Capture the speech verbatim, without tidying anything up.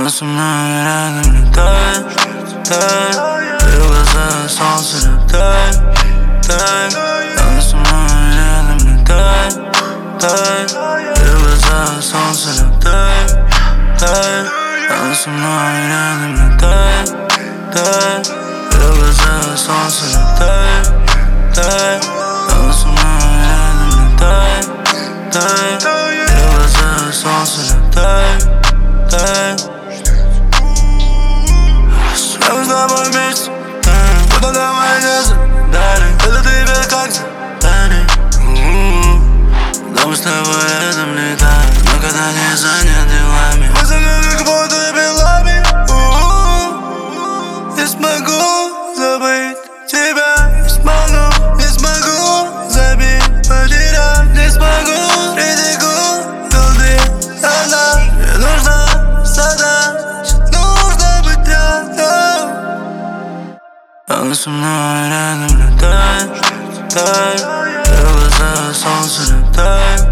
со мной рядом летай, тай. Твои глаза, солнце летай, тай. Она со мной рядом летай, тай. Твои глаза, солнце летай, тай. Она со мной рядом летай, тай. Твои глаза, солнце летай, тай. Она со мной рядом летай, тай. Твои глаза, солнце летай, тай. Я с тобой вместе, куда давай не задали. Это ты ведь как задали. Да мы с тобой рядом летаем, но когда не занят делами. Мы закрыли как будто белами. Не смогу забыть тебя, не смогу, не смогу забить, потерять, не смогу, притеку, голды, она мне нужна, задача, нужно быть рядом. Она со мной рядом летай, тай. Твои глаза, солнце летай,